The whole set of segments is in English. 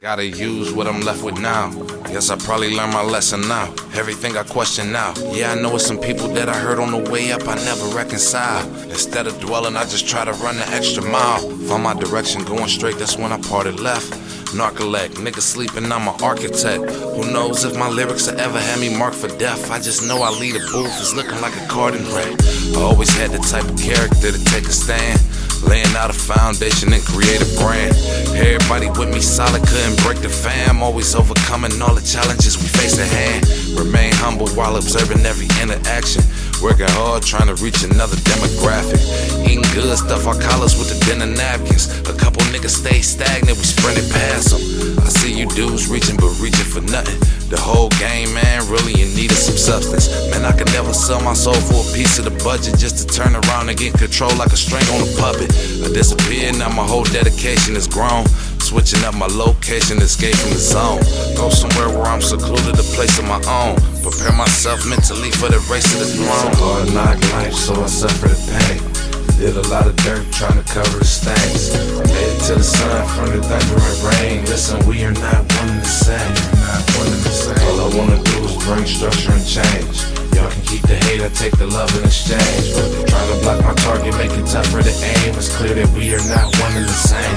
Gotta use what I'm left with now. Guess I probably learned my lesson now. Everything I question now. Yeah, I know it's some people that I heard on the way up I never reconcile. Instead of dwelling, I just try to run the extra mile. Find my direction going straight, that's when I parted left. Narcolect, niggas sleeping, I'm an architect. Who knows if my lyrics will ever have me marked for death. I just know I lead a booth, it's looking like a garden wreck. I always had the type of character to take a stand, laying out a foundation and create a brand. Everybody with me solid, couldn't break the fam. Always overcoming all the challenges we face at hand. Remain humble while observing every interaction. Working hard, trying to reach another demographic. Eating good, stuff our collars with the dinner napkins. A couple niggas stay stagnant, we sprinted past them. I see you dudes reaching, but reaching for nothing. The whole game, man, really in need of some substance. Man, I could never sell my soul for a piece of the budget, just to turn around and get control like a string on a puppet. I disappeared, now my whole dedication is grown. Switching up my location, escape from the zone. Go somewhere where I'm secluded, a place of my own. Prepare myself mentally for the race to the throne. It's a hard knock life, so I suffer the pain. Did a lot of dirt trying to cover the stains. Made it to the sun from the thunder and rain. Listen, we are not one and the same. All I wanna do is bring structure and change. Y'all can keep the hate, I take the love in exchange. But trying to block my target, make it tougher to aim. It's clear that we are not one and the same.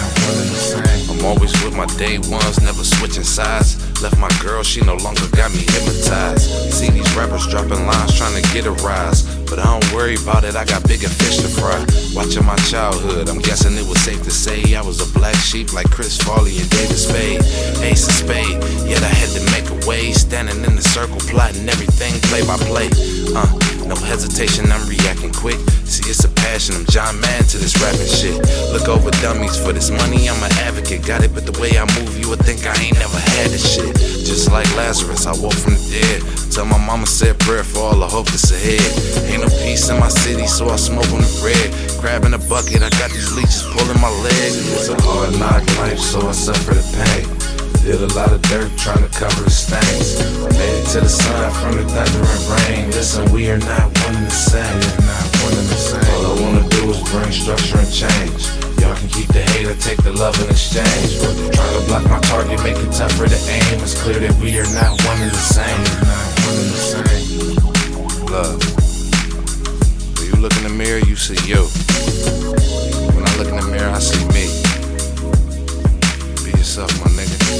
I'm always with my day ones, never switching sides. Left my girl, she no longer got me hypnotized. See these rappers dropping lines trying to get a rise, but I don't worry about it, I got bigger fish to fry. Watching my childhood, I'm guessing it was safe to say I was a black sheep like Chris Farley and David Spade. Ace of spade, yet I had to make a way. Standing in the circle, plotting everything play by play. No hesitation, I'm reacting quick. See, it's a passion, I'm John Madden to this rapping shit. Look over dummies for this money, I'm an advocate. Got it, but the way I move, you would think I ain't never had this shit. Just like Lazarus, I woke from the dead. Till my mama said prayer for all the hope that's ahead. Ain't no peace in my city, so I smoke on the bread. Grabbing a bucket, I got these leeches pulling my leg. It's a hard knock life, so I suffer the pain. Did a lot of dirt trying to cover the stains. Made it to the sun from the thunder and rain. Listen, we are not one and the same. All I wanna do is bring structure and change. Y'all can keep the hate, I take the love in exchange. But trying to block my target, make it tougher to aim. It's clear that we are not one and the same. Love. When you look in the mirror, you see you. When I look in the mirror, I see me. Be yourself, my nigga.